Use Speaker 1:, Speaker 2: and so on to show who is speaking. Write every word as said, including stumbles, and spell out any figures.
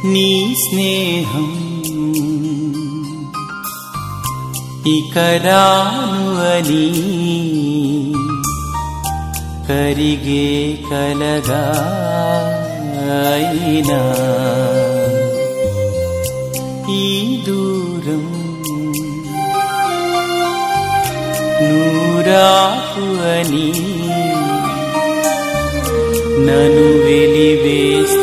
Speaker 1: నీ స్నేహం ఇక రాను అని కరిగే కలగా అయినా ఈ దూరం నూరాకు అని నన్ను వెలివేస్తా